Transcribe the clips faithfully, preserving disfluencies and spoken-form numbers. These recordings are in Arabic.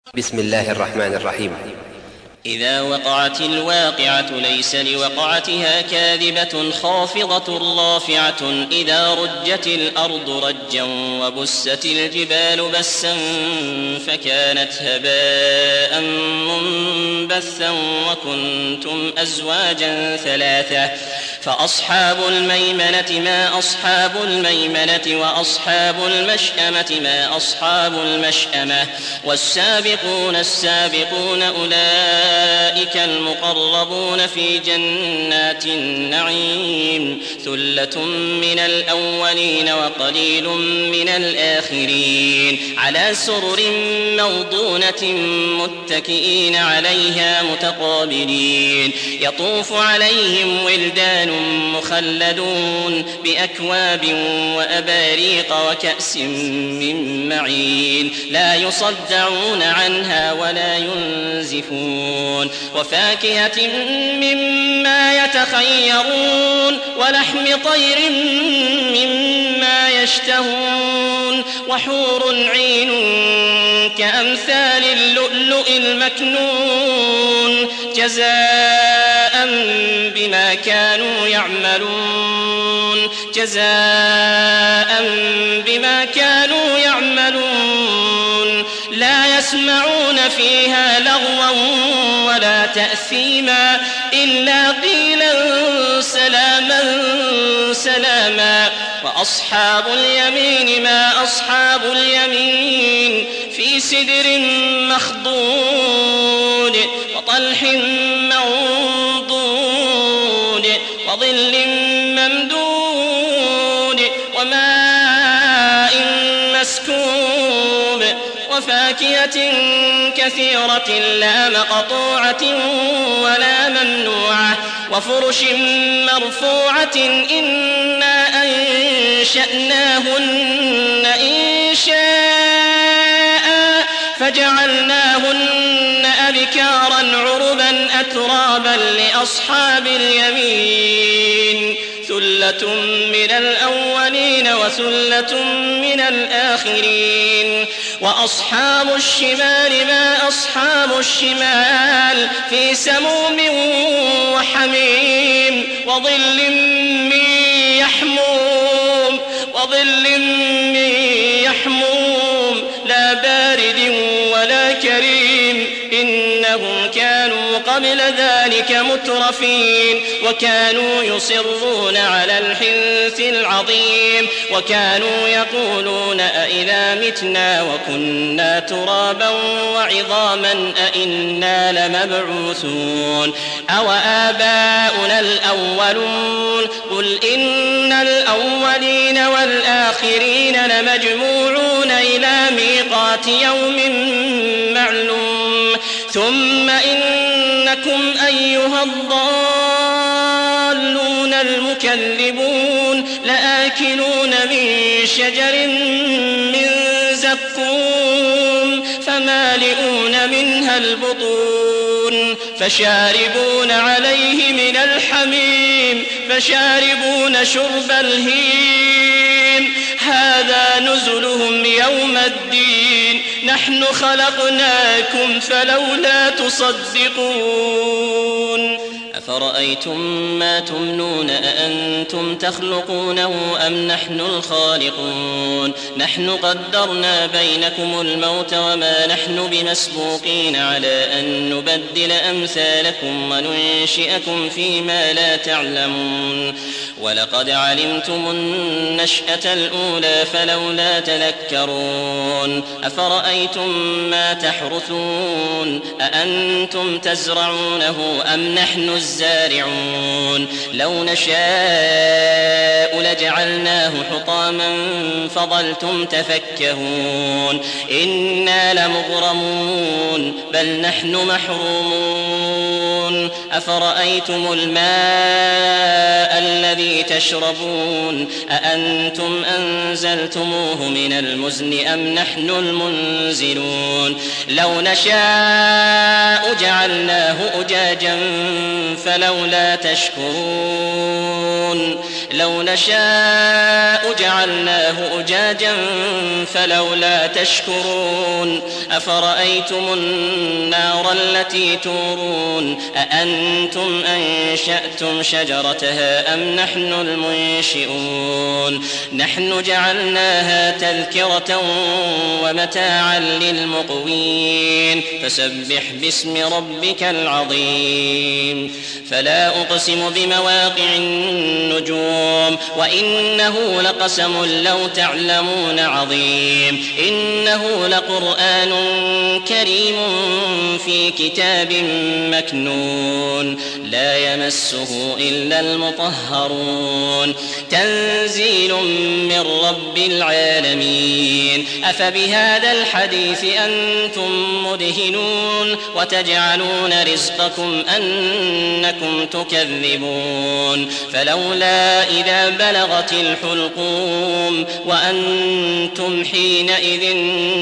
بسم الله الرحمن الرحيم. إذا وقعت الواقعة ليس لوقعتها كاذبة خافضة رافعة إذا رجت الأرض رجا وبست الجبال بسا فكانت هباء منبثا وكنتم أزواجا ثلاثة فأصحاب الميمنة ما أصحاب الميمنة وأصحاب المشأمة ما أصحاب المشأمة والسابقون السابقون أولئك المقربون في جنات النعيم ثلة من الأولين وقليل من الآخرين على سرر موضونة متكئين عليها متقابلين يطوف عليهم ولدان مخلدون بأكواب وأباريق وكأس من معين لا يصدعون عنها ولا ينزفون وفاكهة مما يتخيرون ولحم طير مما يشتهون وحور عين كأمثال اللؤلؤ المكنون جزاء بما كانوا يعملون جزاء بما كانوا يعملون لا يسمعون فيها لغوا ولا تأثيما إلا قيلا سلاما سلاما وأصحاب اليمين ما أصحاب اليمين في سدر مخضود وطلح منضود وظل ممدود وماء مسكوب وفاكهة كثيرة لا مقطوعة ولا ممنوعة وفرش مرفوعة إنا أنشأناهن إنشاء فجعلناهن أبكارا عربا أترابا لأصحاب اليمين ثلة من الأولين وثلة من الآخرين وأصحاب الشمال ما أصحاب الشمال في سموم وحميم وظل من يحموم وظل من يحموم لا بارد ولا كريم إنهم كانوا قبل ذلك مترفين وكانوا يصرون على الحنث العظيم وكانوا يقولون أئذا متنا وكنا ترابا وعظاما أئنا لمبعوثون أو آباؤنا الأولون قل إن الأولين والآخرين لمجموعون إلى ميقات يوم معلوم ثم إنكم أيها الضالون المكذبون لآكلون من شجر من زقوم فمالئون منها البطون فشاربون عليه من الحميم فشاربون شرب الهيم هذا نزلهم يوم الدين نحن خلقناكم فلولا تصدقون أفرأيتم ما تمنون أأنتم تخلقونه أم نحن الخالقون نحن قدرنا بينكم الموت وما نحن بمسبوقين على أن نبدل أمثالكم وننشئكم فيما لا تعلمون ولقد علمتم النشأة الأولى فلولا تذكرون أفرأيتم ما تحرثون أأنتم تزرعونه أم نحن الزارعون لو نشاء لجعلناه حطاما فظلتم تفكهون إنا لمغرمون بل نحن محرومون أفرأيتم الماء الذي الذي تشربون أأنتم أنزلتموه من المزن أم نحن المنزلون لو نشاء جعلناه أجاجا فلولا تشكرون لو نشاء جعلناه أجاجا فلولا تشكرون أفرأيتم النار التي تورون أأنتم أنشأتم شجرتها أم نحن المنشئون نحن جعلناها تذكرة ومتاعا للمقوين فسبح باسم ربك العظيم فلا أقسم بمواقع النجوم وإنه لقسم لو تعلمون عظيم إنه لقرآن كريم في كتاب مكنون لا يمسه إلا المطهرون تنزيل من رب العالمين أفبهذا الحديث أنتم مدهنون وتجعلون رزقكم أنكم تكذبون فلولا إذا بلغت الحلقوم وأنتم حينئذ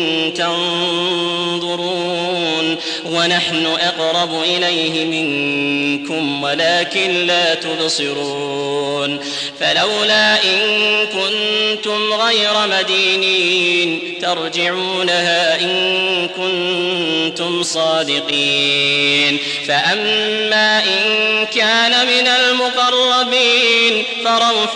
تنظرون ونحن أقرب إليه منكم ولكن لا تبصرون فلولا إن كنتم غير مدينين ترجعونها إن كنتم صادقين فأما إن كان من المقربين فروح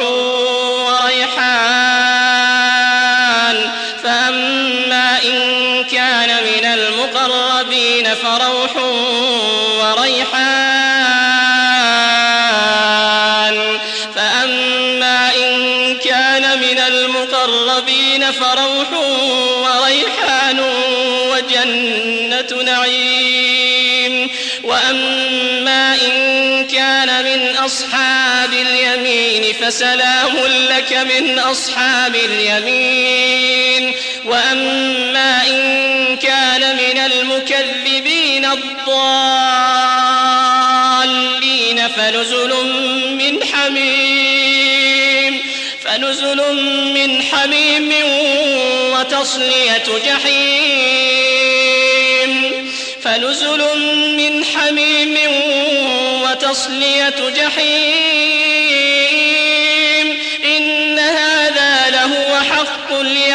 وريحان فأما إن كان من المقربين فروح وريحان فأما إن كان من المقربين فروح وريحان وجنة نعيم وأما إن كان من أصحاب اليمين فسلام لك من أصحاب اليمين وأما إن كان من المكذبين الضالين فنزل من حميم فنزل من حميم وتصلية جحيم فنزل من حميم وتصلية جحيم إن هذا لهو حق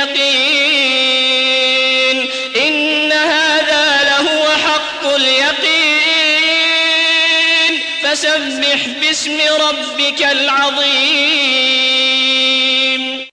اليقين إن هذا لهو حق اليقين فسبح باسم ربك العظيم